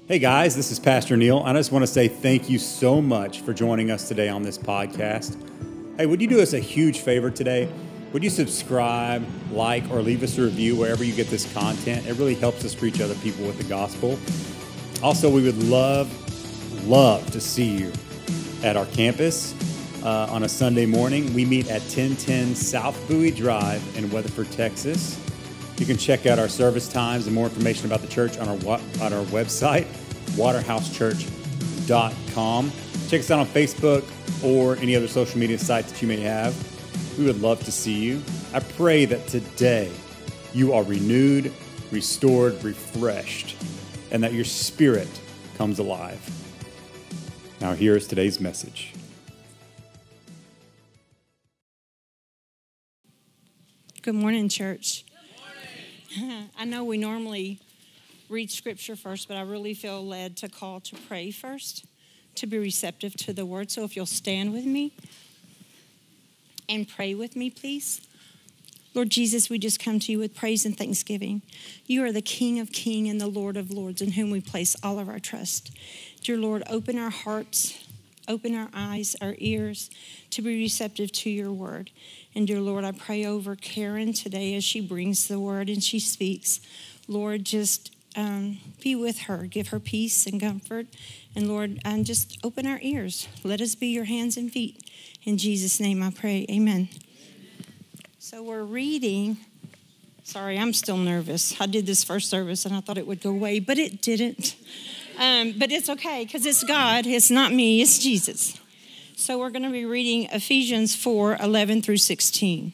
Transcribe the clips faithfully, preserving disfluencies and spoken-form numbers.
Hey guys, this is Pastor Neil. I just want to say thank you so much for joining us today on this podcast. Hey, would you do us a huge favor today? Would you subscribe, like, or leave us a review wherever you get this content? It really helps us reach other people with the gospel. Also, we would love, love to see you at our campus uh, on a Sunday morning. We meet at ten ten South Bowie Drive in Weatherford, Texas. You can check out our service times and more information about the church on our on our website, waterhouse church dot com. Check us out on Facebook or any other social media sites that you may have. We would love to see you. I pray that today you are renewed, restored, refreshed, and that your spirit comes alive. Now here is today's message. Good morning, church. I know we normally read scripture first, but I really feel led to call to pray first, to be receptive to the word. So if you'll stand with me and pray with me, please. Lord Jesus, we just come to you with praise and thanksgiving. You are the King of kings and the Lord of lords, in whom we place all of our trust. Dear Lord, open our hearts, open our eyes, our ears, to be receptive to your word. And dear Lord, I pray over Karen today as she brings the word and she speaks. Lord, just um, be with her. Give her peace and comfort. And Lord, and just open our ears. Let us be your hands and feet. In Jesus' name I pray, amen. Amen. So we're reading. Sorry, I'm still nervous. I did this first service and I thought it would go away, but it didn't. Um, but it's okay because it's God. It's not me. It's Jesus. So we're going to be reading Ephesians four, eleven through sixteen.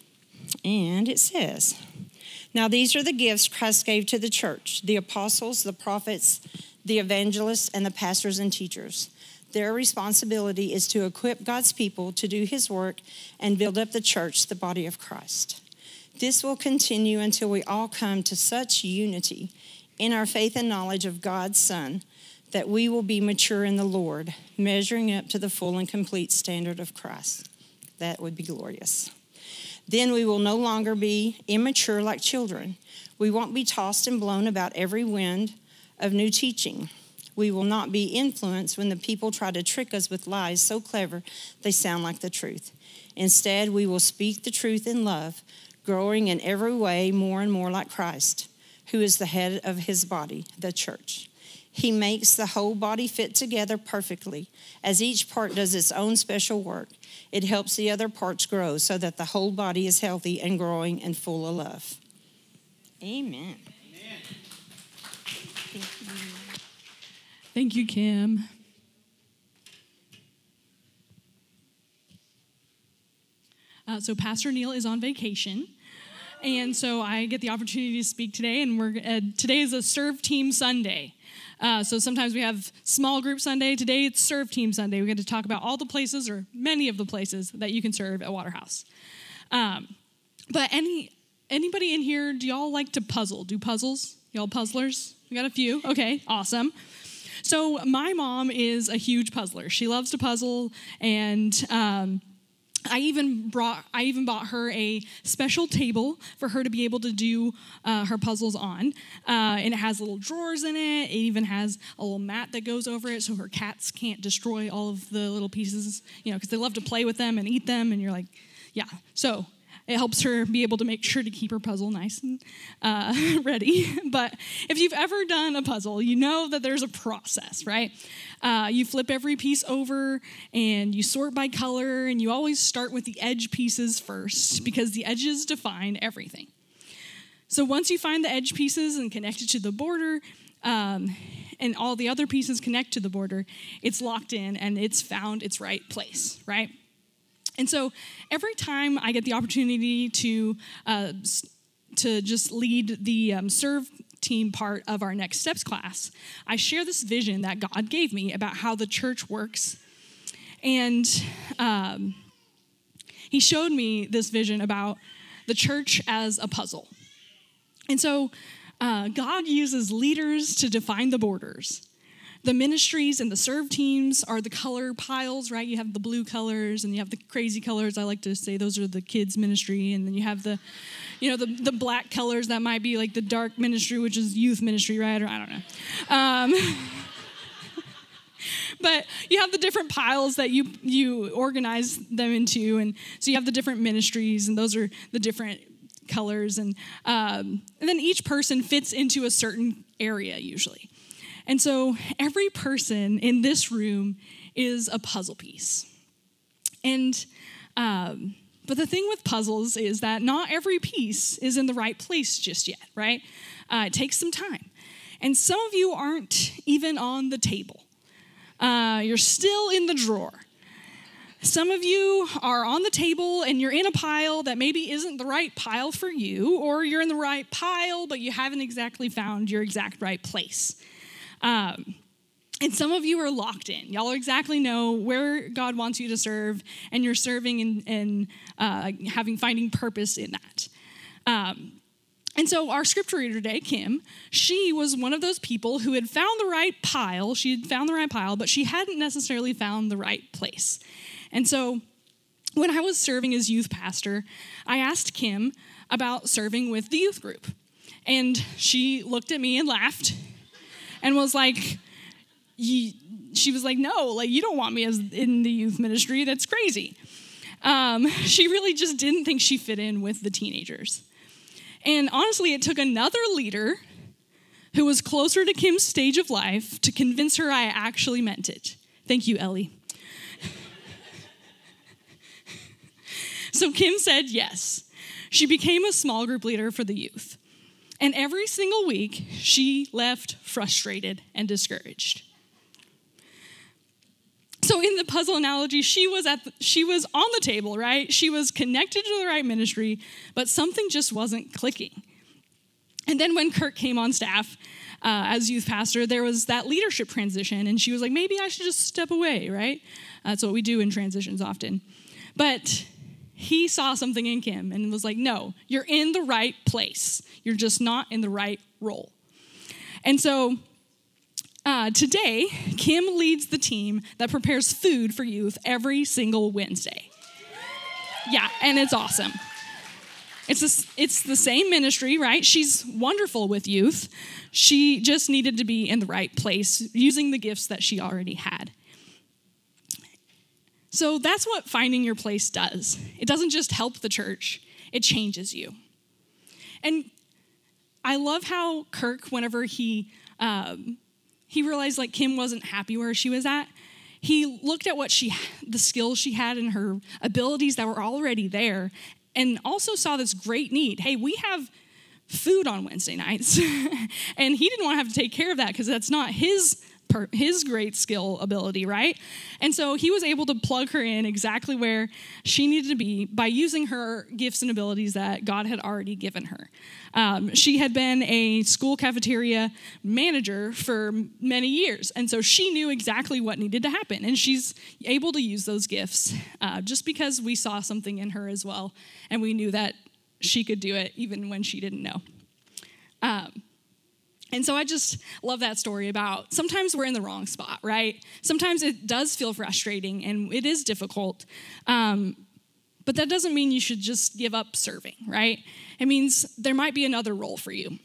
And it says, "Now these are the gifts Christ gave to the church, the apostles, the prophets, the evangelists, and the pastors and teachers. Their responsibility is to equip God's people to do his work and build up the church, the body of Christ. This will continue until we all come to such unity in our faith and knowledge of God's Son, that we will be mature in the Lord, measuring up to the full and complete standard of Christ." That would be glorious. "Then we will no longer be immature like children. We won't be tossed and blown about every wind of new teaching. We will not be influenced when the people try to trick us with lies so clever they sound like the truth. Instead, we will speak the truth in love, growing in every way more and more like Christ, who is the head of his body, the church. He makes the whole body fit together perfectly. As each part does its own special work, it helps the other parts grow so that the whole body is healthy and growing and full of love." Amen. Amen. Thank you. Thank you, Kim. Uh, so Pastor Neil is on vacation. And so I get the opportunity to speak today, and we're uh, today is a Serve Team Sunday. Uh, so sometimes we have small group Sunday. Today it's Serve Team Sunday. We're going to talk about all the places, or many of the places, that you can serve at Waterhouse. Um, but any anybody in here, do y'all like to puzzle? Do puzzles? Y'all puzzlers? We got a few. Okay, awesome. So my mom is a huge puzzler. She loves to puzzle, and um, I even brought, I even bought her a special table for her to be able to do uh, her puzzles on. Uh, and it has little drawers in it. It even has a little mat that goes over it so her cats can't destroy all of the little pieces, you know, because they love to play with them and eat them. And you're like, yeah. So it helps her be able to make sure to keep her puzzle nice and uh, ready. But if you've ever done a puzzle, you know that there's a process, right? Uh, you flip every piece over and you sort by color, and you always start with the edge pieces first because the edges define everything. So once you find the edge pieces and connect it to the border, um, and all the other pieces connect to the border, it's locked in and it's found its right place, right? And so every time I get the opportunity to uh, to just lead the um, Serve Team part of our Next Steps class, I share this vision that God gave me about how the church works. And um, he showed me this vision about the church as a puzzle. And so uh, God uses leaders to define the borders. the ministries and the serve teams are the color piles, right? You have the blue colors and you have the crazy colors. I like to say those are the kids ministry. And then you have the, you know, the, the black colors that might be like the dark ministry, which is youth ministry, right? Or I don't know. Um, but you have the different piles that you you organize them into. And so you have the different ministries, and those are the different colors. And, um, and then each person fits into a certain area usually. And so every person in this room is a puzzle piece. And, um, but the thing with puzzles is that not every piece is in the right place just yet, right? Uh, it takes some time. And some of you aren't even on the table. Uh, you're still in the drawer. Some of you are on the table and you're in a pile that maybe isn't the right pile for you, or you're in the right pile, but you haven't exactly found your exact right place. Um, and some of you are locked in. Y'all exactly know where God wants you to serve, and you're serving and, and uh, having finding purpose in that. Um, and so our scripture reader today, Kim, she was one of those people who had found the right pile. She had found the right pile, but she hadn't necessarily found the right place. And so when I was serving as youth pastor, I asked Kim about serving with the youth group. And she looked at me and laughed and was like, she was like, no, like, you don't want me as in the youth ministry. That's crazy. Um, she really just didn't think she fit in with the teenagers. And honestly, it took another leader who was closer to Kim's stage of life to convince her I actually meant it. Thank you, Ellie. So Kim said yes. She became a small group leader for the youth. And every single week, she left frustrated and discouraged. So in the puzzle analogy, she was at the, she was on the table, right? She was connected to the right ministry, but something just wasn't clicking. And then when Kirk came on staff uh, as youth pastor, there was that leadership transition, and she was like, maybe I should just step away, right? That's what we do in transitions often. But he saw something in Kim and was like, no, you're in the right place. You're just not in the right role. And so uh, today, Kim leads the team that prepares food for youth every single Wednesday. Yeah, and it's awesome. It's a, it's the same ministry, right? She's wonderful with youth. She just needed to be in the right place, using the gifts that she already had. So that's what finding your place does. It doesn't just help the church, it changes you. And I love how Kirk, whenever he um, he realized like Kim wasn't happy where she was at, he looked at what she, the skills she had and her abilities that were already there, and also saw this great need. Hey, we have food on Wednesday nights. And he didn't want to have to take care of that because that's not his Per, his great skill ability, right? And so he was able to plug her in exactly where she needed to be by using her gifts and abilities that God had already given her. Um, she had been a school cafeteria manager for many years, and so she knew exactly what needed to happen, and she's able to use those gifts uh, just because we saw something in her as well, and we knew that she could do it even when she didn't know. Um, And so I just love that story about sometimes we're in the wrong spot, right? Sometimes it does feel frustrating and it is difficult, um, but that doesn't mean you should just give up serving, right? It means there might be another role for you.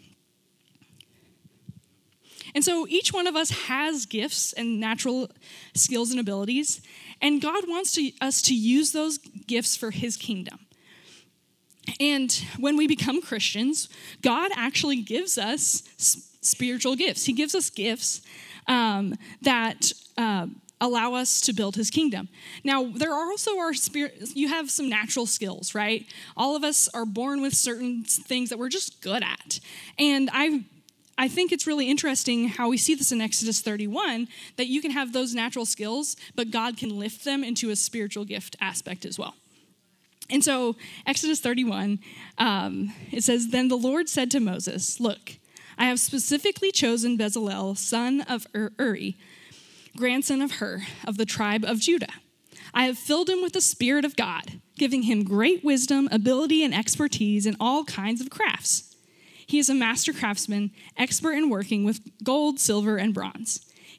And so each one of us has gifts and natural skills and abilities, and God wants to, us to use those gifts for his kingdom. And when we become Christians, God actually gives us spiritual gifts. He gives us gifts um, that uh, allow us to build his kingdom. Now, there are also our spirit, you have some natural skills, right? All of us are born with certain things that we're just good at. And I I think it's really interesting how we see this in Exodus thirty-one, that you can have those natural skills, but God can lift them into a spiritual gift aspect as well. And so Exodus thirty-one, um, it says, "Then the Lord said to Moses, 'Look, I have specifically chosen Bezalel, son of Uri, grandson of Hur, of the tribe of Judah. I have filled him with the Spirit of God, giving him great wisdom, ability, and expertise in all kinds of crafts. He is a master craftsman, expert in working with gold, silver, and bronze.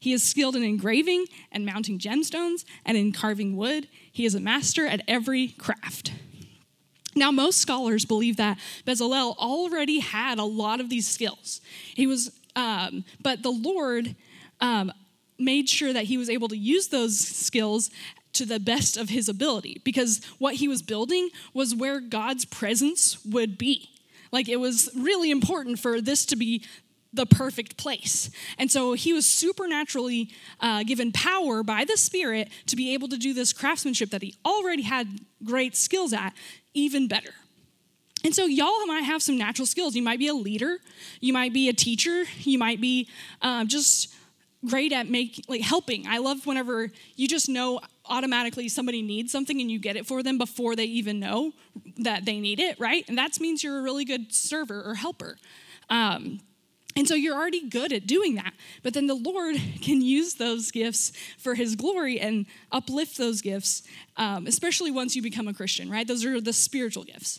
He is skilled in engraving and mounting gemstones and in carving wood. He is a master at every craft. Now, most scholars believe that Bezalel already had a lot of these skills. He was, um, but the Lord um, made sure that he was able to use those skills to the best of his ability, because what he was building was where God's presence would be. Like, it was really important for this to be the perfect place. And so he was supernaturally uh, given power by the Spirit to be able to do this craftsmanship that he already had great skills at, even better. And so y'all might have some natural skills. You might be a leader. You might be a teacher. You might be um, just great at make, like helping. I love whenever you just know automatically somebody needs something and you get it for them before they even know that they need it, right? And that means you're a really good server or helper. Um, And so you're already good at doing that. But then the Lord can use those gifts for his glory and uplift those gifts, um, especially once you become a Christian, right? Those are the spiritual gifts.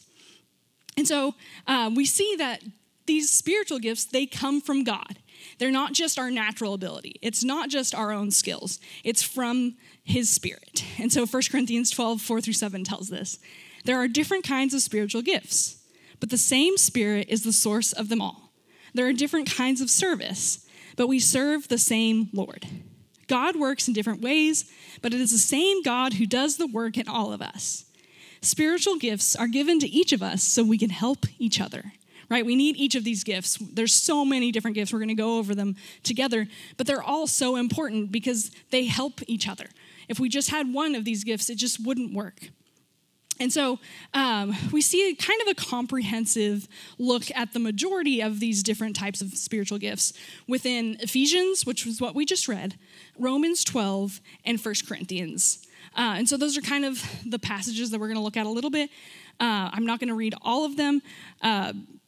And so um, we see that these spiritual gifts, they come from God. They're not just our natural ability. It's not just our own skills. It's from his Spirit. And so First Corinthians twelve, four through seven tells this. There are different kinds of spiritual gifts, but the same Spirit is the source of them all. There are different kinds of service, but we serve the same Lord. God works in different ways, but it is the same God who does the work in all of us. Spiritual gifts are given to each of us so we can help each other, right? We need each of these gifts. There's so many different gifts. We're going to go over them together, but they're all so important because they help each other. If we just had one of these gifts, it just wouldn't work. And so um, we see kind of a comprehensive look at the majority of these different types of spiritual gifts within Ephesians, which was what we just read, Romans twelve, and First Corinthians. Uh, and so those are kind of the passages that we're going to look at a little bit. Uh, I'm not going to read all of them uh,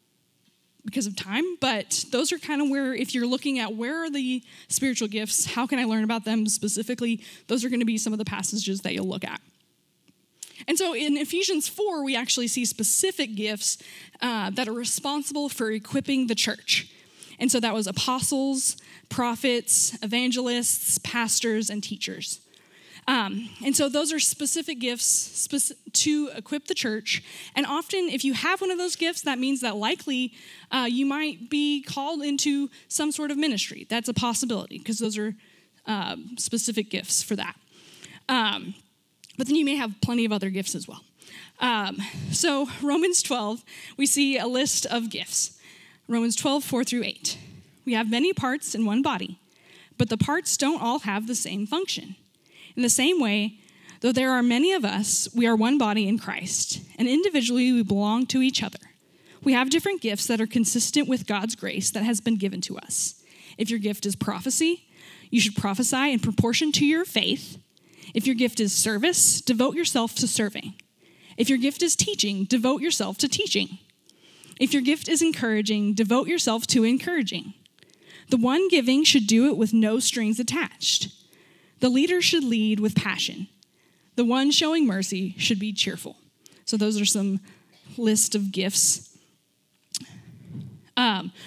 because of time, but those are kind of where, if you're looking at where are the spiritual gifts, how can I learn about them specifically, those are going to be some of the passages that you'll look at. And so in Ephesians four, we actually see specific gifts uh, that are responsible for equipping the church. And so that was apostles, prophets, evangelists, pastors, and teachers. Um, and so those are specific gifts spec- to equip the church. And often, if you have one of those gifts, that means that likely uh, you might be called into some sort of ministry. That's a possibility, because those are uh, specific gifts for that. Um, But then you may have plenty of other gifts as well. Um, so Romans twelve, we see a list of gifts. Romans twelve, four through eight. We have many parts in one body, but the parts don't all have the same function. In the same way, though there are many of us, we are one body in Christ, and individually we belong to each other. We have different gifts that are consistent with God's grace that has been given to us. If your gift is prophecy, you should prophesy in proportion to your faith. If your gift is service, devote yourself to serving. If your gift is teaching, devote yourself to teaching. If your gift is encouraging, devote yourself to encouraging. The one giving should do it with no strings attached. The leader should lead with passion. The one showing mercy should be cheerful. So those are some list of gifts. Um,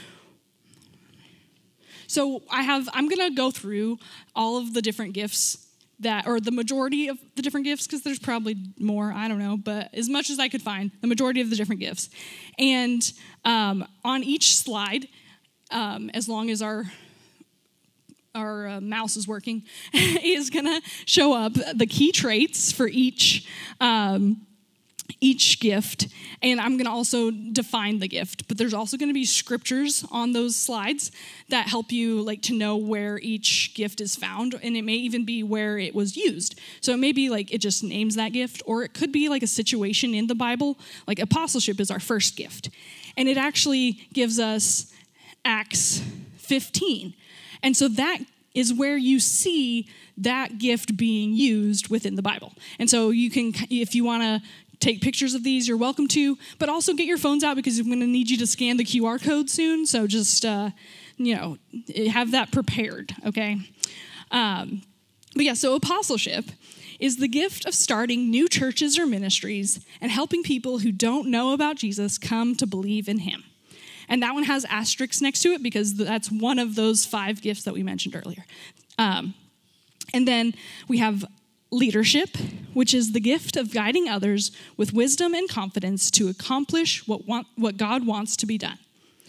so I have, I'm going to go through all of the different gifts that, or the majority of the different gifts, because there's probably more, I don't know, but as much as I could find, the majority of the different gifts. And um, on each slide, um, as long as our our uh, mouse is working, is gonna show up the key traits for each um, each gift, and I'm gonna also define the gift. But there's also gonna be scriptures on those slides that help you like to know where each gift is found, and it may even be where it was used. So it may be like it just names that gift, or it could be like a situation in the Bible, like apostleship is our first gift, and it actually gives us Acts fifteen. And so that is where you see that gift being used within the Bible. And so you can, if you want to take pictures of these, you're welcome to, but also get your phones out because I'm going to need you to scan the Q R code soon. So just, uh, you know, have that prepared, okay? Um, but yeah, so apostleship is the gift of starting new churches or ministries and helping people who don't know about Jesus come to believe in him. And that one has asterisks next to it because that's one of those five gifts that we mentioned earlier. Um, and then we have leadership, which is the gift of guiding others with wisdom and confidence to accomplish what, want, what God wants to be done.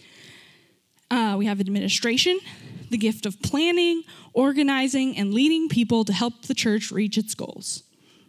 Uh, we have administration, the gift of planning, organizing, and leading people to help the church reach its goals.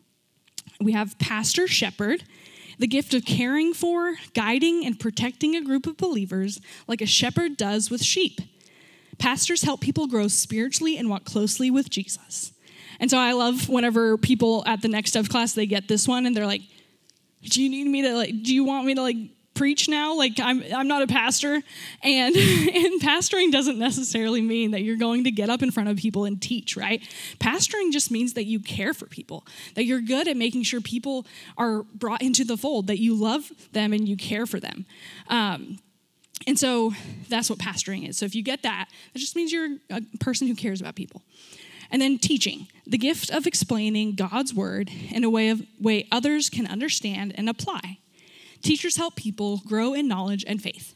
We have pastor shepherd, the gift of caring for, guiding, and protecting a group of believers like a shepherd does with sheep. Pastors help people grow spiritually and walk closely with Jesus. And so I love whenever people at the Next Step class, they get this one and they're like, do you need me to like, do you want me to like preach now? Like I'm I'm not a pastor. And, and pastoring doesn't necessarily mean that you're going to get up in front of people and teach, right? Pastoring just means that you care for people, that you're good at making sure people are brought into the fold, that you love them and you care for them. Um, and so that's what pastoring is. So if you get that, that just means you're a person who cares about people. And then teaching, the gift of explaining God's word in a way of way others can understand and apply. Teachers help people grow in knowledge and faith.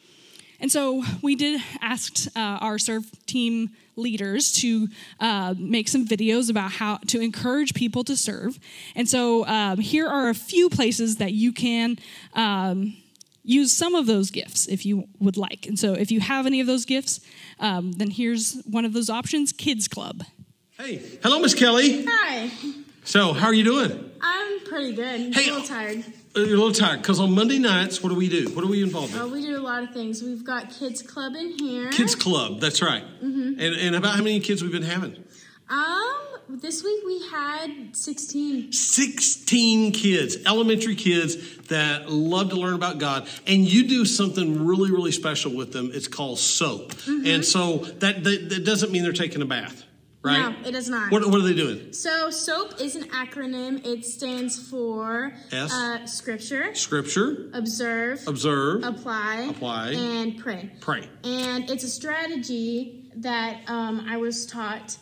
And so we did ask uh, our serve team leaders to uh, make some videos about how to encourage people to serve. And so um, here are a few places that you can um, use some of those gifts if you would like. And so if you have any of those gifts, um, then here's one of those options, Kids Club. Hey, hello, Miss Kelly. Hi. So, how are you doing? I'm pretty good. Hey, a little tired. You're a little tired, because on Monday nights, what do we do? What are we involved in? Uh, we do a lot of things. We've got Kids Club in here. Kids Club, that's right. Mm-hmm. And, and about how many kids we've been having? Um, this week we had sixteen. sixteen kids, elementary kids that love to learn about God. And you do something really, really special with them. It's called SOAP. Mm-hmm. And so that, that, that doesn't mean they're taking a bath. Right? No, it does not. What, what are they doing? So SOAP is an acronym. It stands for S. Uh, Scripture, Scripture, Observe, Observe, Apply, Apply, and Pray. Pray. And it's a strategy that um, I was taught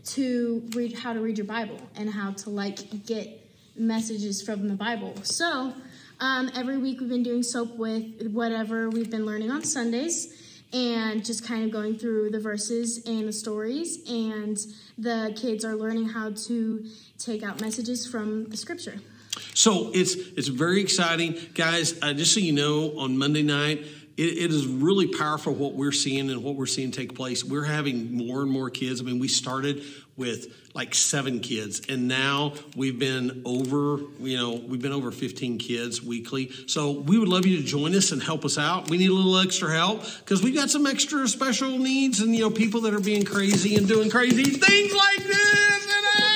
to read how to read your Bible and how to like get messages from the Bible. So um, every week we've been doing SOAP with whatever we've been learning on Sundays. And just kind of going through the verses and the stories, and the kids are learning how to take out messages from the scripture. So it's it's very exciting. Guys, uh, just so you know, on Monday night, it, it is really powerful what we're seeing and what we're seeing take place. We're having more and more kids. I mean, we started with like seven kids, and now we've been over, you know, we've been over fifteen kids weekly. So we would love you to join us and help us out. We need a little extra help because we've got some extra special needs and, you know, people that are being crazy and doing crazy things like this.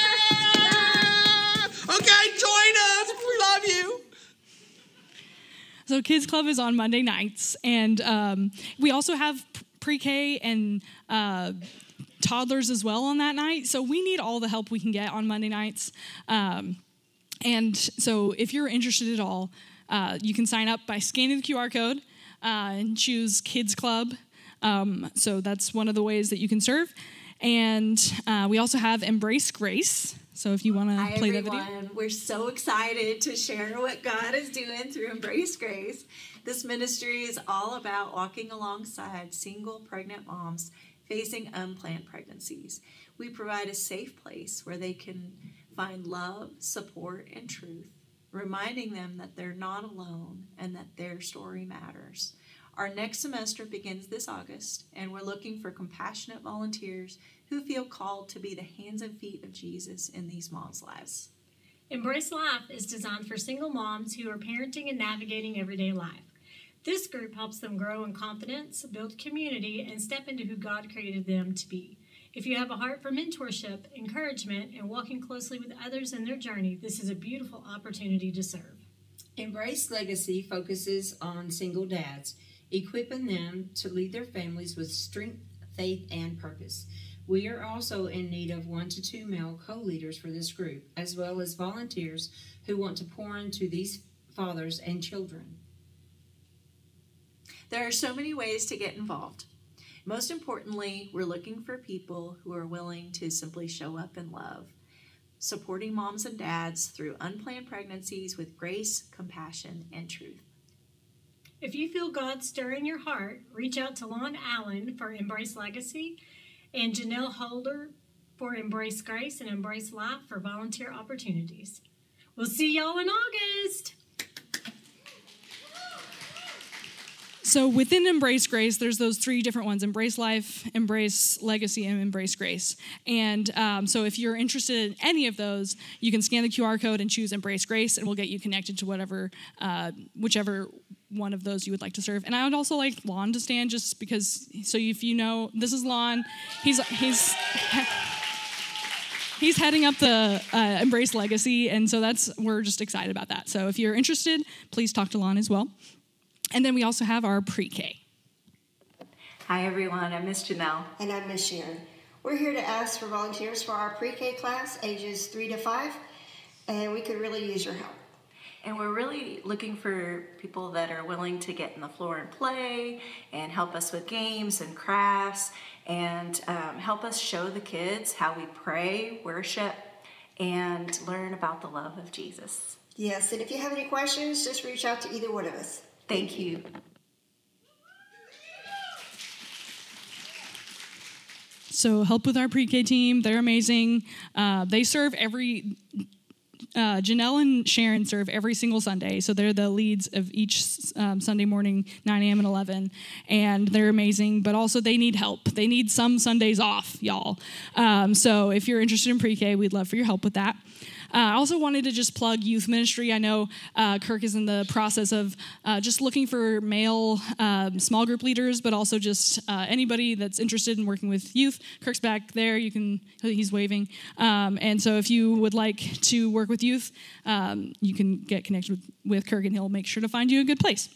Okay, join us. We love you. So Kids Club is on Monday nights, and um, we also have pre-K and uh, toddlers as well on that night. So we need all the help we can get on Monday nights. Um, and so if you're interested at all, uh, you can sign up by scanning the Q R code uh, and choose Kids Club. Um, so that's one of the ways that you can serve. And uh, we also have Embrace Grace. So if you want to play everyone. that video. We're so excited to share what God is doing through Embrace Grace. This ministry is all about walking alongside single pregnant moms facing unplanned pregnancies. We provide a safe place where they can find love, support, and truth, reminding them that they're not alone and that their story matters. Our next semester begins this August, and we're looking for compassionate volunteers who feel called to be the hands and feet of Jesus in these moms' lives. Embrace Life is designed for single moms who are parenting and navigating everyday life. This group helps them grow in confidence, build community, and step into who God created them to be. If you have a heart for mentorship, encouragement, and walking closely with others in their journey, this is a beautiful opportunity to serve. Embrace Legacy focuses on single dads, equipping them to lead their families with strength, faith, and purpose. We are also in need of one to two male co-leaders for this group, as well as volunteers who want to pour into these fathers and children. There are so many ways to get involved. Most importantly, we're looking for people who are willing to simply show up in love, supporting moms and dads through unplanned pregnancies with grace, compassion, and truth. If you feel God stirring your heart, reach out to Lon Allen for Embrace Legacy and Janelle Holder for Embrace Grace and Embrace Life for volunteer opportunities. We'll see y'all in August. So within Embrace Grace, there's those three different ones: Embrace Life, Embrace Legacy, and Embrace Grace. And um, so if you're interested in any of those, you can scan the Q R code and choose Embrace Grace, and we'll get you connected to whatever, uh, whichever one of those you would like to serve. And I would also like Lon to stand, just because, so if you know, this is Lon. He's he's he's heading up the uh, Embrace Legacy, and so that's, we're just excited about that. So if you're interested, please talk to Lon as well. And then we also have our pre-K. Hi, everyone. I'm Miss Janelle. And I'm Miss Sharon. We're here to ask for volunteers for our pre-K class, ages three to five, and we could really use your help. And we're really looking for people that are willing to get on the floor and play and help us with games and crafts and um, help us show the kids how we pray, worship, and learn about the love of Jesus. Yes, and if you have any questions, just reach out to either one of us. Thank you. So help with our pre-K team. They're amazing. Uh, they serve every, uh, Janelle and Sharon serve every single Sunday. So they're the leads of each um, Sunday morning, nine a.m. and eleven. And they're amazing, but also they need help. They need some Sundays off, y'all. Um, so if you're interested in pre-K, we'd love for your help with that. Uh, I also wanted to just plug youth ministry. I know uh, Kirk is in the process of uh, just looking for male um, small group leaders, but also just uh, anybody that's interested in working with youth. Kirk's back there. You can, he's waving. Um, and so if you would like to work with youth, um, you can get connected with, with Kirk, and he'll make sure to find you a good place.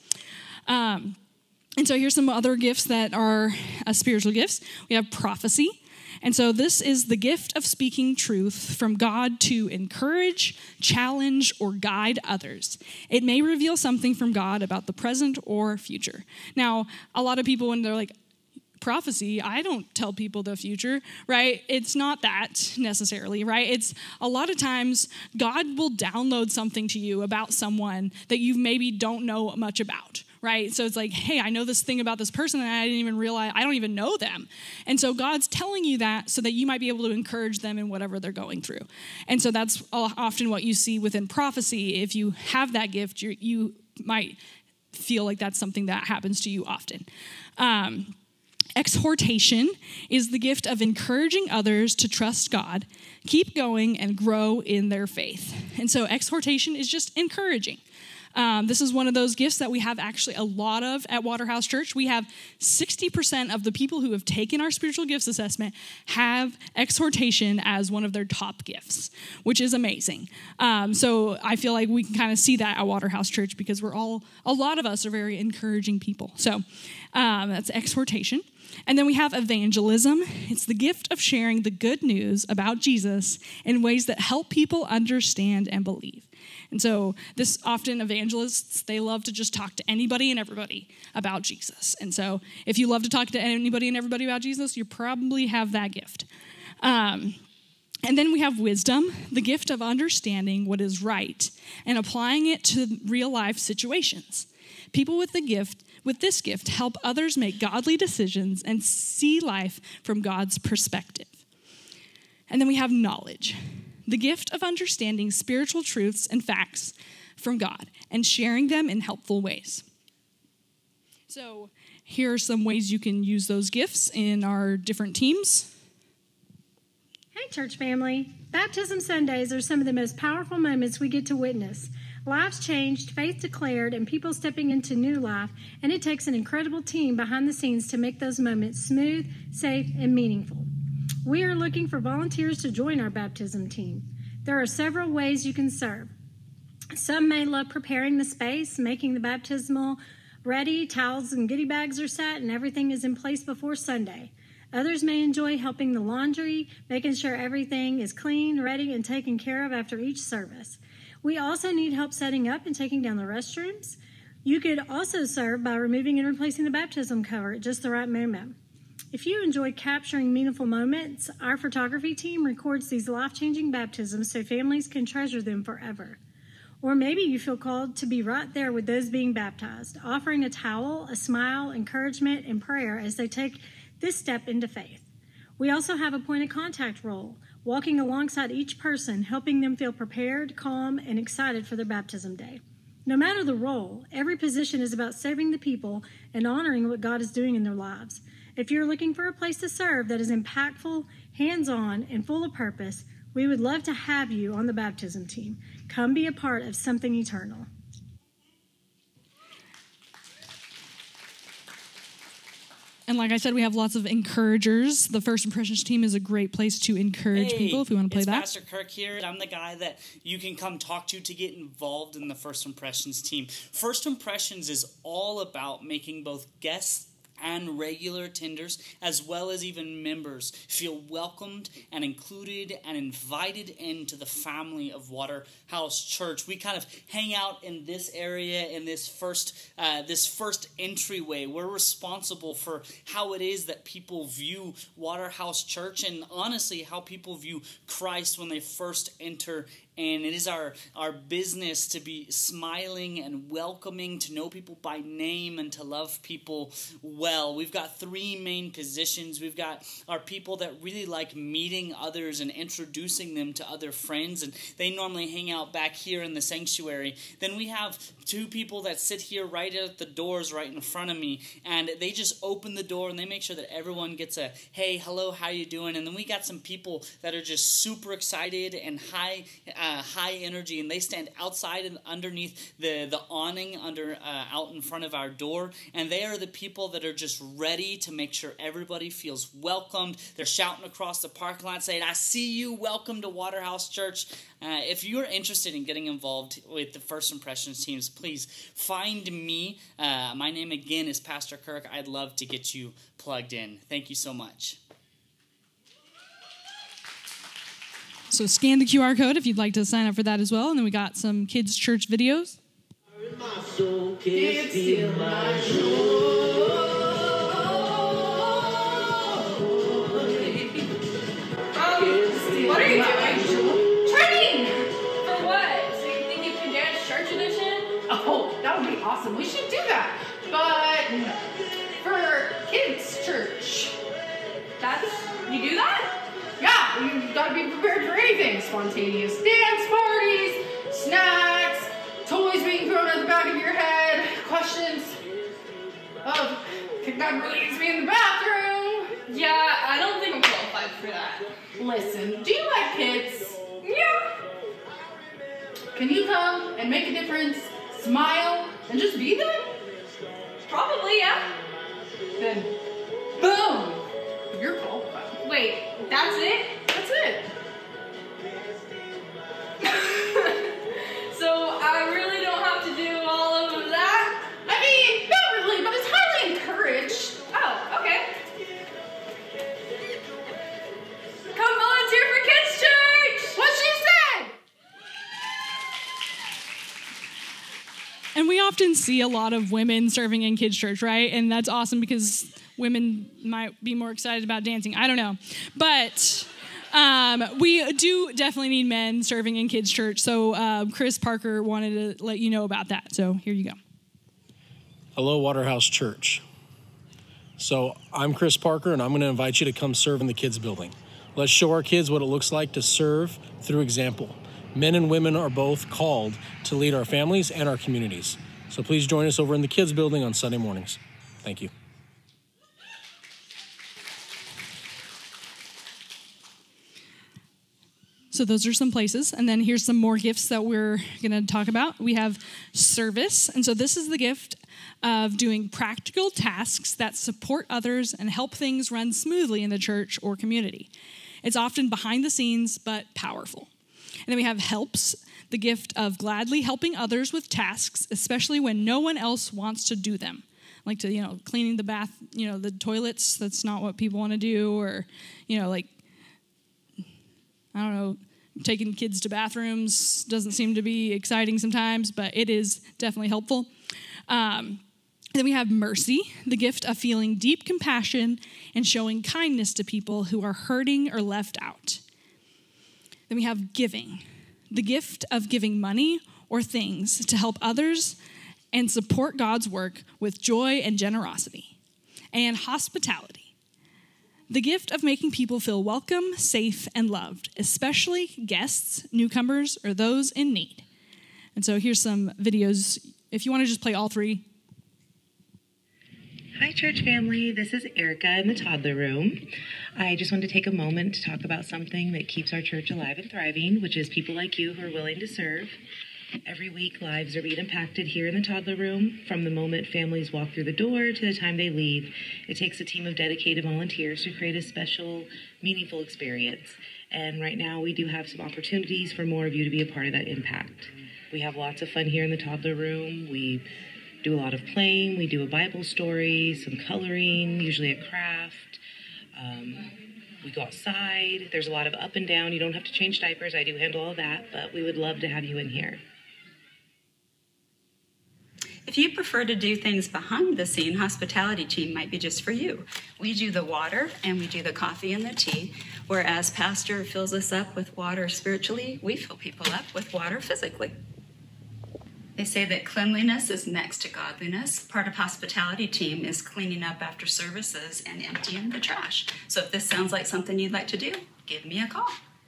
Um, and so here's some other gifts that are uh, spiritual gifts. We have prophecy. And so this is the gift of speaking truth from God to encourage, challenge, or guide others. It may reveal something from God about the present or future. Now, a lot of people, when they're like, prophecy, I don't tell people the future, right? It's not that necessarily, right? It's a lot of times God will download something to you about someone that you maybe don't know much about, right? So it's like, hey, I know this thing about this person and I didn't even realize, I don't even know them. And so God's telling you that so that you might be able to encourage them in whatever they're going through. And so that's often what you see within prophecy. If you have that gift, you you might feel like that's something that happens to you often. Um, Exhortation is the gift of encouraging others to trust God, keep going, and grow in their faith. And so exhortation is just encouraging. Um, this is one of those gifts that we have actually a lot of at Waterhouse Church. We have sixty percent of the people who have taken our spiritual gifts assessment have exhortation as one of their top gifts, which is amazing. Um, so I feel like we can kind of see that at Waterhouse Church because we're all, a lot of us are very encouraging people. So um, that's exhortation. And then we have evangelism. It's the gift of sharing the good news about Jesus in ways that help people understand and believe. And so this often evangelists, they love to just talk to anybody and everybody about Jesus. And so if you love to talk to anybody and everybody about Jesus, you probably have that gift. Um, and then we have wisdom, the gift of understanding what is right and applying it to real life situations. People with the gift, with this gift, help others make godly decisions and see life from God's perspective. And then we have knowledge, the gift of understanding spiritual truths and facts from God and sharing them in helpful ways. So here are some ways you can use those gifts in our different teams. Hey, church family. Baptism Sundays are some of the most powerful moments we get to witness. Lives changed, faith declared, and people stepping into new life, and it takes an incredible team behind the scenes to make those moments smooth, safe, and meaningful. We are looking for volunteers to join our baptism team. There are several ways you can serve. Some may love preparing the space, making the baptismal ready, towels and goodie bags are set, and everything is in place before Sunday. Others may enjoy helping the laundry, making sure everything is clean, ready, and taken care of after each service. We also need help setting up and taking down the restrooms. You could also serve by removing and replacing the baptism cover at just the right moment. If you enjoy capturing meaningful moments, our photography team records these life-changing baptisms so families can treasure them forever. Or maybe you feel called to be right there with those being baptized, offering a towel, a smile, encouragement, and prayer as they take this step into faith. We also have a point of contact role, walking alongside each person, helping them feel prepared, calm, and excited for their baptism day. No matter the role, every position is about serving the people and honoring what God is doing in their lives. If you're looking for a place to serve that is impactful, hands-on, and full of purpose, we would love to have you on the baptism team. Come be a part of something eternal. And like I said, we have lots of encouragers. The First Impressions team is a great place to encourage hey, people if we want to play it's that. Pastor Kirk here. I'm the guy that you can come talk to to get involved in the First Impressions team. First Impressions is all about making both guests and regular attenders, as well as even members, feel welcomed and included and invited into the family of Waterhouse Church. We kind of hang out in this area, in this first uh, this first entryway. We're responsible for how it is that people view Waterhouse Church, and honestly, how people view Christ when they first enter. And it is our, our business to be smiling and welcoming, to know people by name and to love people well. We've got three main positions. We've got our people that really like meeting others and introducing them to other friends, and they normally hang out back here in the sanctuary. Then we have two people that sit here right at the doors right in front of me, and they just open the door and they make sure that everyone gets a, hey, hello, how you doing? And then we got some people that are just super excited and high Uh, high energy, and they stand outside and underneath the, the awning under uh, out in front of our door, and they are the people that are just ready to make sure everybody feels welcomed. They're shouting across the parking lot saying, I see you, welcome to Waterhouse Church. Uh, if you're interested in getting involved with the First Impressions teams, please find me. Uh, my name again is Pastor Kirk. I'd love to get you plugged in. Thank you so much. So scan the Q R code if you'd like to sign up for that as well. And then we got some kids' church videos. Kids in my What are you doing? Training! For what? So you think you can dance church edition? Oh, that would be awesome. We should do that. But for kids' church. That's, you do that? Yeah, you've got to be prepared for anything. Spontaneous dance parties, snacks, toys being thrown at the back of your head, questions of, can God really needs me in the bathroom? Yeah, I don't think I'm qualified for that. Listen, do you like kids? Yeah. Can you come and make a difference, smile, and just be there? Probably, yeah. Then, boom, you're qualified. Wait, that's it? That's it. So I really don't have to do all of that? I mean, not really, but it's highly encouraged. Oh, okay. Come volunteer for Kids Church! What she said! And we often see a lot of women serving in kids' church, right? And that's awesome because women might be more excited about dancing. I don't know. But um, we do definitely need men serving in kids' church. So uh, Chris Parker wanted to let you know about that. So here you go. Hello, Waterhouse Church. So I'm Chris Parker, and I'm going to invite you to come serve in the kids' building. Let's show our kids what it looks like to serve through example. Men and women are both called to lead our families and our communities. So please join us over in the kids' building on Sunday mornings. Thank you. So those are some places. And then here's some more gifts that we're going to talk about. We have service. And so this is the gift of doing practical tasks that support others and help things run smoothly in the church or community. It's often behind the scenes, but powerful. And then we have helps, the gift of gladly helping others with tasks, especially when no one else wants to do them. Like to, you know, cleaning the bath, you know, the toilets, that's not what people want to do, or, you know, like, I don't know, taking kids to bathrooms doesn't seem to be exciting sometimes, but it is definitely helpful. Um, then we have mercy, the gift of feeling deep compassion and showing kindness to people who are hurting or left out. Then we have giving, the gift of giving money or things to help others and support God's work with joy and generosity. And hospitality, the gift of making people feel welcome, safe, and loved, especially guests, newcomers, or those in need. And so here's some videos. If you want to just play all three. Hi, church family. This is Erica in the toddler room. I just wanted to take a moment to talk about something that keeps our church alive and thriving, which is people like you who are willing to serve. Every week, lives are being impacted here in the toddler room. From the moment families walk through the door to the time they leave, it takes a team of dedicated volunteers to create a special, meaningful experience. And right now, we do have some opportunities for more of you to be a part of that impact. We have lots of fun here in the toddler room. We do a lot of playing. We do a Bible story, some coloring, usually a craft. Um, we go outside. There's a lot of up and down. You don't have to change diapers. I do handle all that, but we would love to have you in here. If you prefer to do things behind the scene, hospitality team might be just for you. We do the water and we do the coffee and the tea, whereas Pastor fills us up with water spiritually, we fill people up with water physically. They say that cleanliness is next to godliness. Part of hospitality team is cleaning up after services and emptying the trash. So if this sounds like something you'd like to do, give me a call.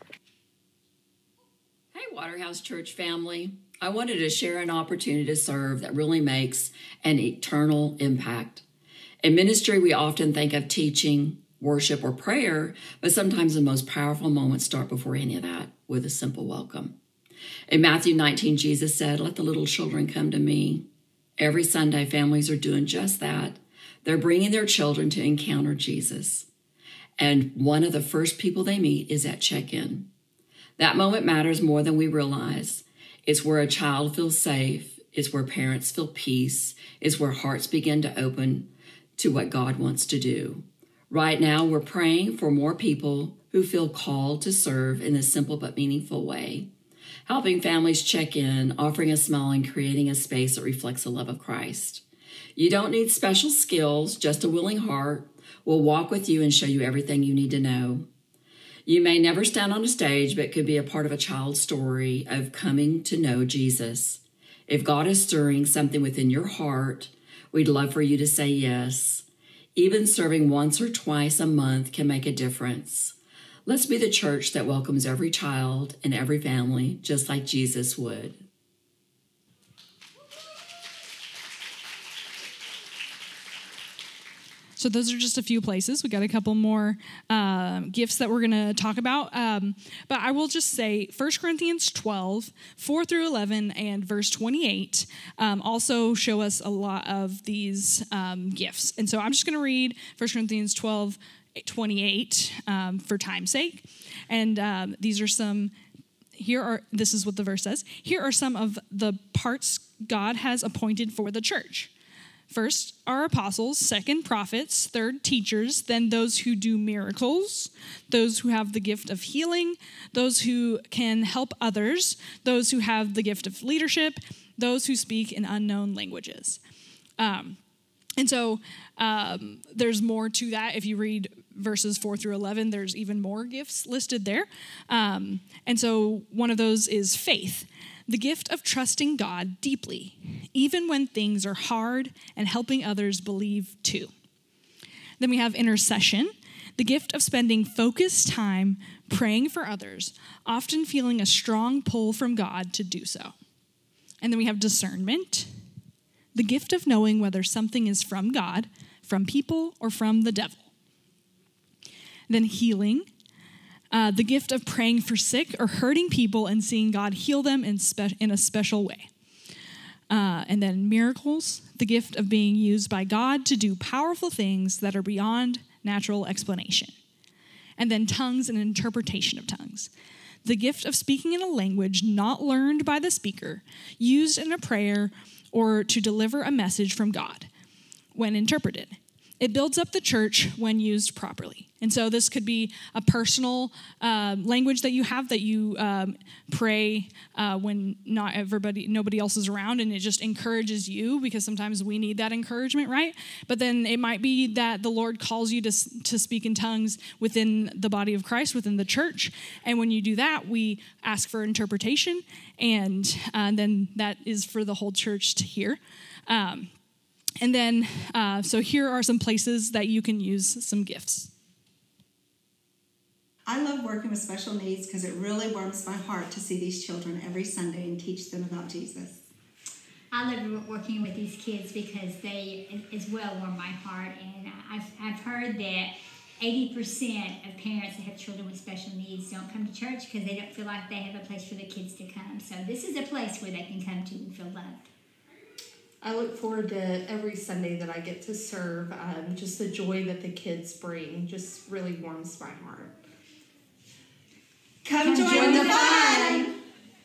Hey, Waterhouse Church family. I wanted to share an opportunity to serve that really makes an eternal impact. In ministry, we often think of teaching, worship, or prayer, but sometimes the most powerful moments start before any of that with a simple welcome. In Matthew nineteen, Jesus said, "Let the little children come to me." Every Sunday, families are doing just that. They're bringing their children to encounter Jesus. And one of the first people they meet is at check-in. That moment matters more than we realize. It's where a child feels safe. It's where parents feel peace. It's where hearts begin to open to what God wants to do. Right now, we're praying for more people who feel called to serve in this simple but meaningful way, helping families check in, offering a smile, and creating a space that reflects the love of Christ. You don't need special skills, just a willing heart. We'll walk with you and show you everything you need to know. You may never stand on a stage, but could be a part of a child's story of coming to know Jesus. If God is stirring something within your heart, we'd love for you to say yes. Even serving once or twice a month can make a difference. Let's be the church that welcomes every child and every family, just like Jesus would. So those are just a few places. We got a couple more um, gifts that we're going to talk about. Um, but I will just say First Corinthians twelve, four through eleven, and verse twenty-eight um, also show us a lot of these um, gifts. And so I'm just going to read First Corinthians twelve, twenty-eight um, for time's sake. And um, these are some, here are, this is what the verse says. Here are some of the parts God has appointed for the church. First are apostles, second prophets, third teachers, then those who do miracles, those who have the gift of healing, those who can help others, those who have the gift of leadership, those who speak in unknown languages. Um, and so um, there's more to that. If you read verses four through eleven, there's even more gifts listed there. Um, and so one of those is faith. The gift of trusting God deeply, even when things are hard, and helping others believe too. Then we have intercession, the gift of spending focused time praying for others, often feeling a strong pull from God to do so. And then we have discernment, the gift of knowing whether something is from God, from people, or from the devil. Then healing, Uh, the gift of praying for sick or hurting people and seeing God heal them in, spe- in a special way. Uh, and then miracles, the gift of being used by God to do powerful things that are beyond natural explanation. And then tongues and interpretation of tongues, the gift of speaking in a language not learned by the speaker, used in a prayer or to deliver a message from God when interpreted. It builds up the church when used properly. And so this could be a personal uh, language that you have that you um, pray uh, when not everybody, nobody else is around, and it just encourages you, because sometimes we need that encouragement, right? But then it might be that the Lord calls you to, to speak in tongues within the body of Christ, within the church. And when you do that, we ask for interpretation, and uh, then that is for the whole church to hear. Um, And then, uh, so here are some places that you can use some gifts. I love working with special needs because it really warms my heart to see these children every Sunday and teach them about Jesus. I love working with these kids because they as well warm my heart. And I've, I've heard that eighty percent of parents that have children with special needs don't come to church because they don't feel like they have a place for the kids to come. So this is a place where they can come to and feel loved. I look forward to every Sunday that I get to serve. Um, just the joy that the kids bring just really warms my heart. Come, Come join, join the fun!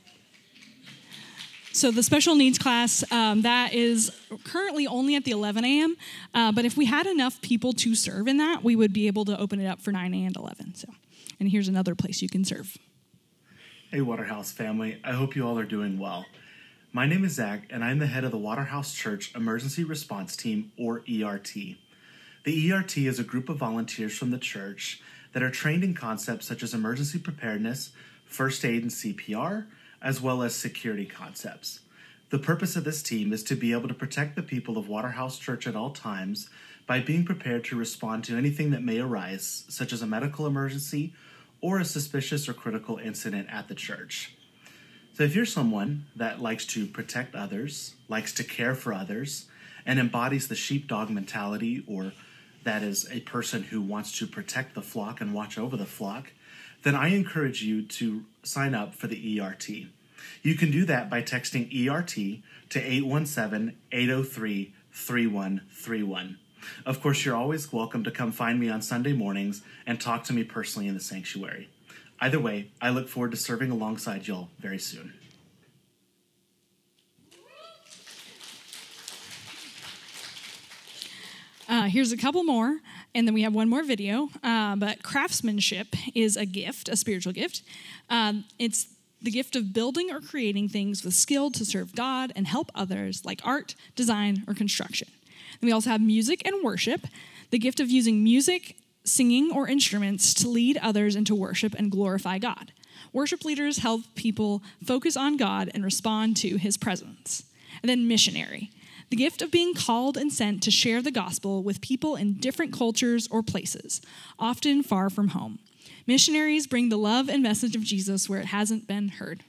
So the special needs class, um, that is currently only at the eleven a.m., uh, but if we had enough people to serve in that, we would be able to open it up for nine and eleven. So, and here's another place you can serve. Hey, Waterhouse family. I hope you all are doing well. My name is Zach, and I'm the head of the Waterhouse Church Emergency Response Team, or E R T. The E R T is a group of volunteers from the church that are trained in concepts such as emergency preparedness, first aid and C P R, as well as security concepts. The purpose of this team is to be able to protect the people of Waterhouse Church at all times by being prepared to respond to anything that may arise, such as a medical emergency or a suspicious or critical incident at the church. So if you're someone that likes to protect others, likes to care for others, and embodies the sheepdog mentality, or that is a person who wants to protect the flock and watch over the flock, then I encourage you to sign up for the E R T. You can do that by texting E R T to eight one seven, eight zero three, three one three one. Of course, you're always welcome to come find me on Sunday mornings and talk to me personally in the sanctuary. Either way, I look forward to serving alongside y'all very soon. Uh, here's a couple more, and then we have one more video. Uh, but craftsmanship is a gift, a spiritual gift. Um, it's the gift of building or creating things with skill to serve God and help others, like art, design, or construction. And we also have music and worship, the gift of using music, singing, or instruments to lead others into worship and glorify God. Worship leaders help people focus on God and respond to his presence. And then missionary, the gift of being called and sent to share the gospel with people in different cultures or places, often far from home. Missionaries bring the love and message of Jesus where it hasn't been heard.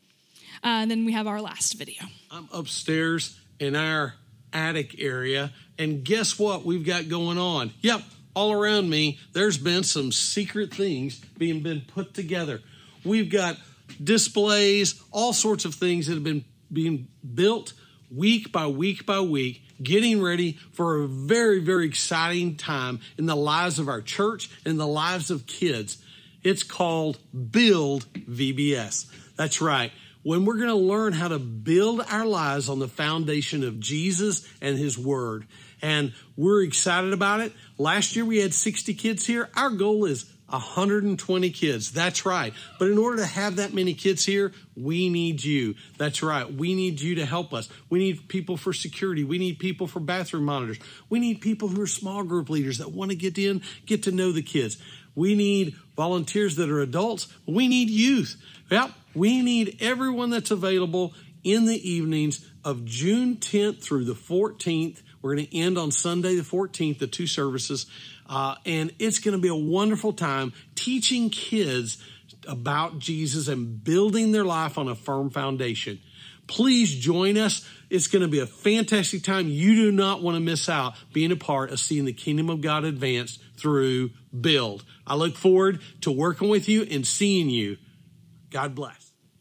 Uh, and then we have our last video. I'm upstairs in our attic area, and guess what we've got going on? Yep. All around me, there's been some secret things being been put together. We've got displays, all sorts of things that have been being built week by week by week, getting ready for a very, very exciting time in the lives of our church and the lives of kids. It's called Build V B S. That's right. When we're going to learn how to build our lives on the foundation of Jesus and his word. And we're excited about it. Last year we had sixty kids here. Our goal is one hundred twenty kids. That's right. But in order to have that many kids here, we need you. That's right. We need you to help us. We need people for security. We need people for bathroom monitors. We need people who are small group leaders that want to get in, get to know the kids. We need volunteers that are adults. We need youth. Yep. We need everyone that's available in the evenings of June tenth through the fourteenth. We're going to end on Sunday the fourteenth, the two services, uh, and it's going to be a wonderful time teaching kids about Jesus and building their life on a firm foundation. Please join us. It's going to be a fantastic time. You do not want to miss out being a part of seeing the kingdom of God advance through Build. I look forward to working with you and seeing you. God bless.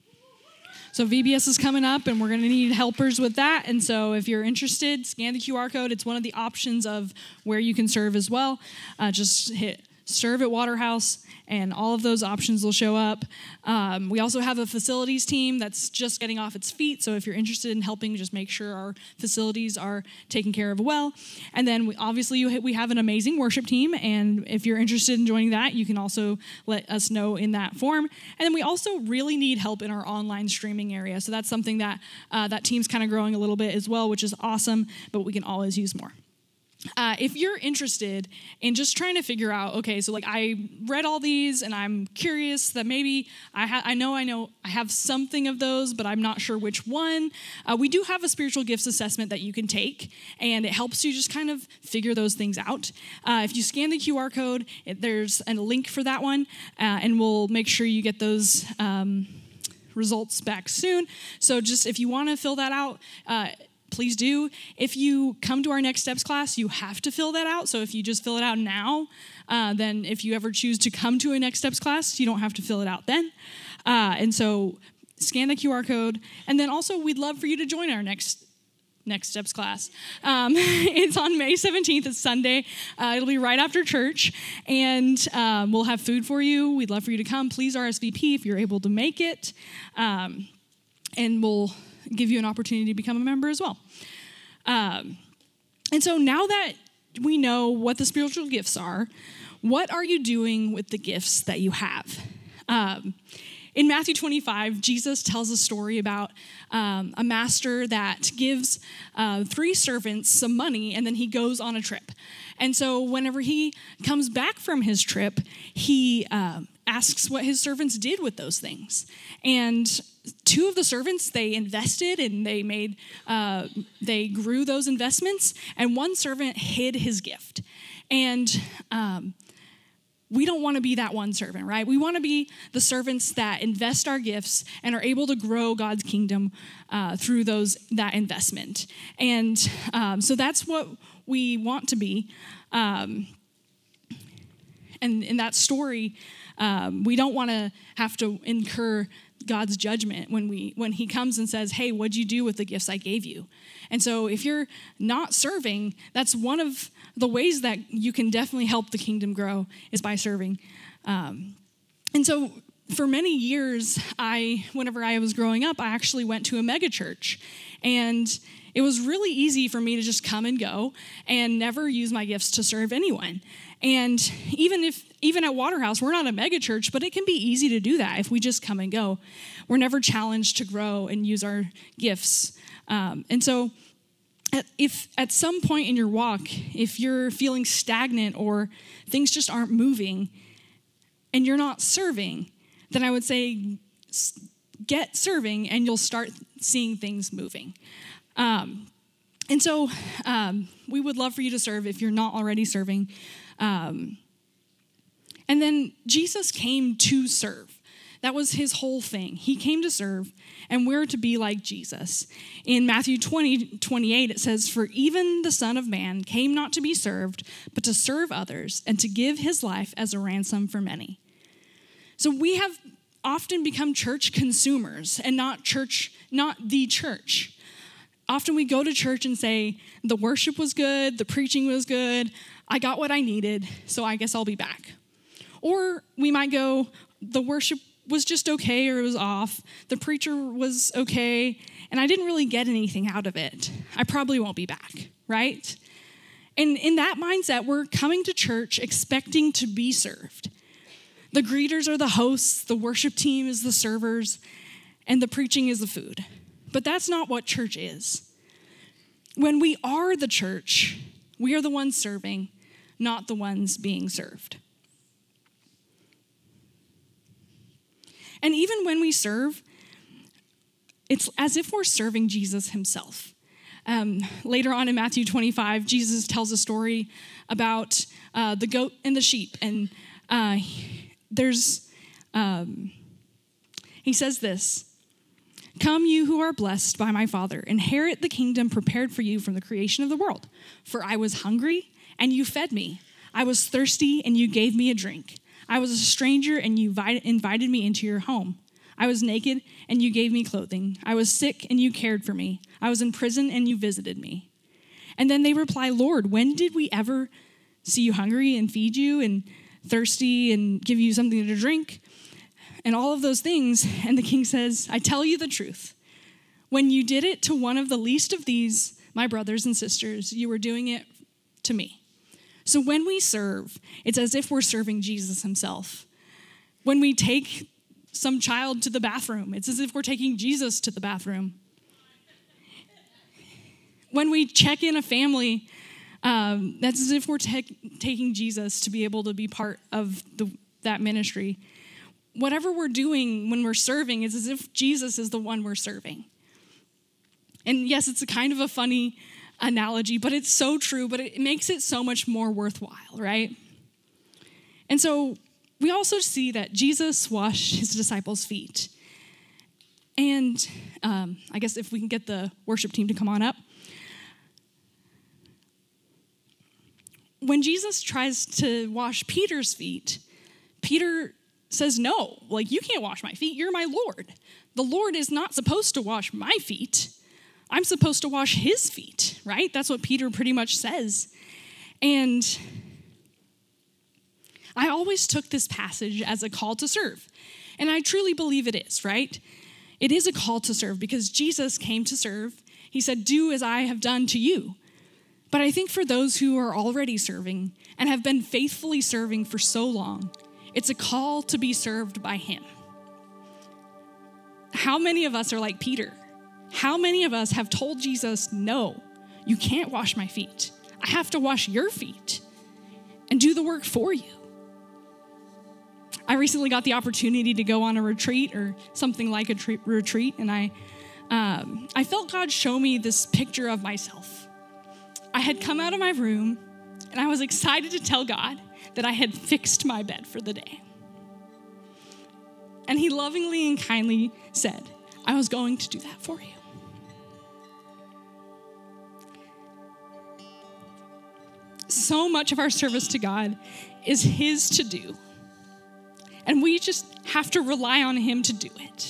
So V B S is coming up, and we're going to need helpers with that. And so if you're interested, scan the Q R code. It's one of the options of where you can serve as well. Uh, just hit serve at Waterhouse, and all of those options will show up. Um, we also have a facilities team that's just getting off its feet, so if you're interested in helping, just make sure our facilities are taken care of well. And then we, obviously you, we have an amazing worship team, and if you're interested in joining that, you can also let us know in that form. And then we also really need help in our online streaming area, so that's something that uh, that team's kind of growing a little bit as well, which is awesome, but we can always use more. Uh, if you're interested in just trying to figure out, okay, so like I read all these and I'm curious that maybe I, ha- I know I know I have something of those, but I'm not sure which one. Uh, we do have a spiritual gifts assessment that you can take, and it helps you just kind of figure those things out. Uh, if you scan the Q R code, it, there's a link for that one, uh, and we'll make sure you get those um, results back soon. So just if you want to fill that out, uh, please do. If you come to our Next Steps class, you have to fill that out. So if you just fill it out now, uh, then if you ever choose to come to a Next Steps class, you don't have to fill it out then. Uh, and so scan the Q R code. And then also, we'd love for you to join our next Next Steps class. Um, it's on May seventeenth. It's Sunday. Uh, it'll be right after church. And um, we'll have food for you. We'd love for you to come. Please R S V P if you're able to make it. Um, and we'll give you an opportunity to become a member as well. Um, and so now that we know what the spiritual gifts are, what are you doing with the gifts that you have? Um, in Matthew twenty-five, Jesus tells a story about um, a master that gives uh, three servants some money, and then he goes on a trip. And so whenever he comes back from his trip, he uh, asks what his servants did with those things. And two of the servants, they invested and they made, uh, they grew those investments, and one servant hid his gift. And um, we don't want to be that one servant, right? We want to be the servants that invest our gifts and are able to grow God's kingdom uh, through those that investment. And um, so that's what we want to be. Um, and in that story, um, we don't want to have to incur God's judgment when we when he comes and says, hey, what'd you do with the gifts I gave you? And so if you're not serving, that's one of the ways that you can definitely help the kingdom grow, is by serving. Um, and so for many years, I, whenever I was growing up, I actually went to a mega church. And it was really easy for me to just come and go and never use my gifts to serve anyone. And even if, even at Waterhouse, we're not a mega church, but it can be easy to do that if we just come and go. We're never challenged to grow and use our gifts. Um, and so at, if at some point in your walk, if you're feeling stagnant or things just aren't moving and you're not serving, then I would say get serving and you'll start seeing things moving. Um, and so um, we would love for you to serve if you're not already serving. Um, and then Jesus came to serve. That was his whole thing. He came to serve, and we're to be like Jesus. In Matthew twenty, twenty-eight, it says, for even the Son of Man came not to be served, but to serve others and to give his life as a ransom for many. So we have often become church consumers and not church, not the church. Often we go to church and say, the worship was good, the preaching was good, I got what I needed, so I guess I'll be back. Or we might go, the worship was just okay or it was off, the preacher was okay, and I didn't really get anything out of it. I probably won't be back, right? And in that mindset, we're coming to church expecting to be served. The greeters are the hosts, the worship team is the servers, and the preaching is the food. But that's not what church is. When we are the church, we are the ones serving, not the ones being served. And even when we serve, it's as if we're serving Jesus himself. Um, later on in Matthew twenty-five, Jesus tells a story about uh, the goat and the sheep. And uh, there's, um, he says this, come you who are blessed by my Father, inherit the kingdom prepared for you from the creation of the world. For I was hungry, and you fed me. I was thirsty, and you gave me a drink. I was a stranger, and you invited me into your home. I was naked, and you gave me clothing. I was sick, and you cared for me. I was in prison, and you visited me. And then they reply, Lord, when did we ever see you hungry and feed you, and thirsty and give you something to drink and all of those things. And the king says, I tell you the truth. When you did it to one of the least of these, my brothers and sisters, you were doing it to me. So when we serve, it's as if we're serving Jesus himself. When we take some child to the bathroom, it's as if we're taking Jesus to the bathroom. When we check in a family, um, that's as if we're te- taking Jesus to be able to be part of the, that ministry. Whatever we're doing when we're serving is as if Jesus is the one we're serving. And yes, it's a kind of a funny analogy, but it's so true, but it makes it so much more worthwhile, right? And so we also see that Jesus washed his disciples' feet. And um, I guess if we can get the worship team to come on up. When Jesus tries to wash Peter's feet, Peter says, no, like, you can't wash my feet. You're my Lord. The Lord is not supposed to wash my feet. I'm supposed to wash his feet, right? That's what Peter pretty much says. And I always took this passage as a call to serve. And I truly believe it is, right? It is a call to serve because Jesus came to serve. He said, do as I have done to you. But I think for those who are already serving and have been faithfully serving for so long, it's a call to be served by him. How many of us are like Peter? How many of us have told Jesus, no, you can't wash my feet. I have to wash your feet and do the work for you. I recently got the opportunity to go on a retreat or something like a tre- retreat, and I, um, I felt God show me this picture of myself. I had come out of my room, and I was excited to tell God that I had fixed my bed for the day. And he lovingly and kindly said, I was going to do that for you. So much of our service to God is his to do. And we just have to rely on him to do it.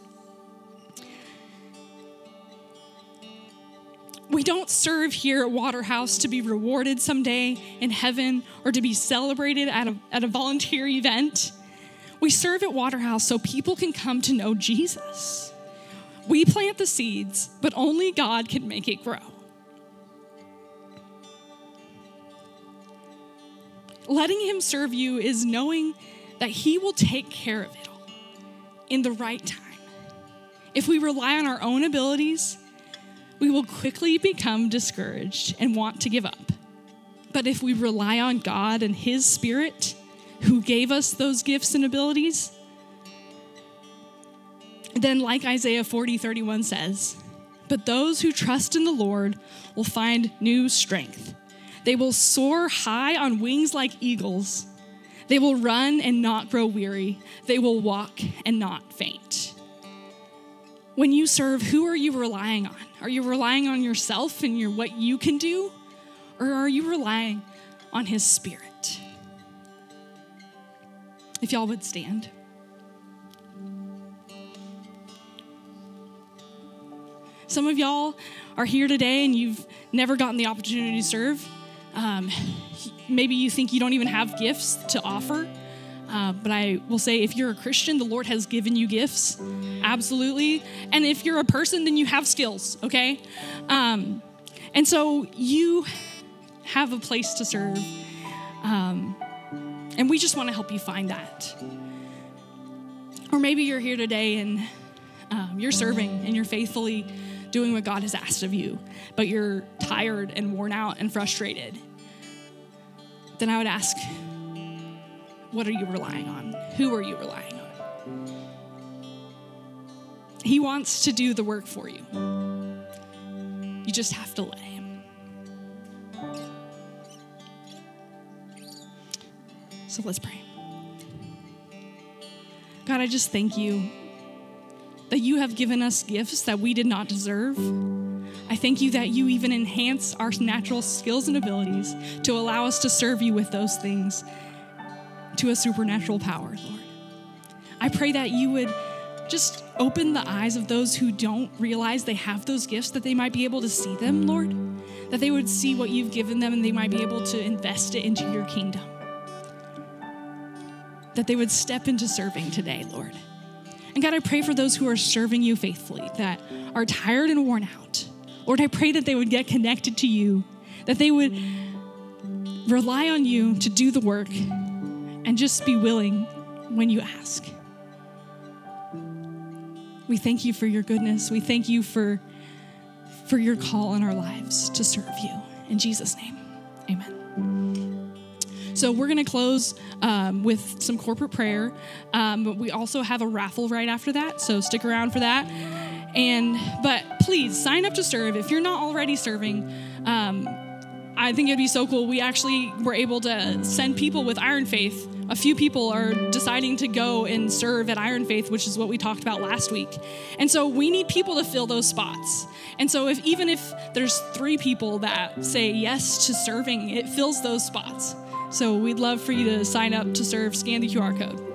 We don't serve here at Waterhouse to be rewarded someday in heaven or to be celebrated at a, at a volunteer event. We serve at Waterhouse so people can come to know Jesus. We plant the seeds, but only God can make it grow. Letting him serve you is knowing that he will take care of it all in the right time. If we rely on our own abilities, we will quickly become discouraged and want to give up. But if we rely on God and his Spirit, who gave us those gifts and abilities, then like Isaiah forty thirty-one says, but those who trust in the Lord will find new strength. They will soar high on wings like eagles. They will run and not grow weary. They will walk and not faint. When you serve, who are you relying on? Are you relying on yourself and your what you can do? Or are you relying on his Spirit? If y'all would stand. Some of y'all are here today and you've never gotten the opportunity to serve. Um, maybe you think you don't even have gifts to offer. Uh, but I will say, if you're a Christian, the Lord has given you gifts. Absolutely. And if you're a person, then you have skills, okay? Um, and so you have a place to serve. Um, and we just want to help you find that. Or maybe you're here today and um, you're serving and you're faithfully doing what God has asked of you, but you're tired and worn out and frustrated. Then I would ask, what are you relying on? Who are you relying on? He wants to do the work for you. You just have to let him. So let's pray. God, I just thank you that you have given us gifts that we did not deserve. I thank you that you even enhance our natural skills and abilities to allow us to serve you with those things to a supernatural power, Lord. I pray that you would just open the eyes of those who don't realize they have those gifts, that they might be able to see them, Lord, that they would see what you've given them and they might be able to invest it into your kingdom. that they would step into serving today, Lord. And God, I pray for those who are serving you faithfully, that are tired and worn out. Lord, I pray that they would get connected to you, that they would rely on you to do the work and just be willing when you ask. We thank you for your goodness. We thank you for, for your call in our lives to serve you. In Jesus' name, amen. So we're going to close um, with some corporate prayer. Um, but we also have a raffle right after that, so stick around for that. And but please sign up to serve if you're not already serving. Um, I think it'd be so cool. We actually were able to send people with Iron Faith. A few people are deciding to go and serve at Iron Faith, which is what we talked about last week. And so we need people to fill those spots. And so if even if there's three people that say yes to serving, it fills those spots. So we'd love for you to sign up to serve. Scan the Q R code.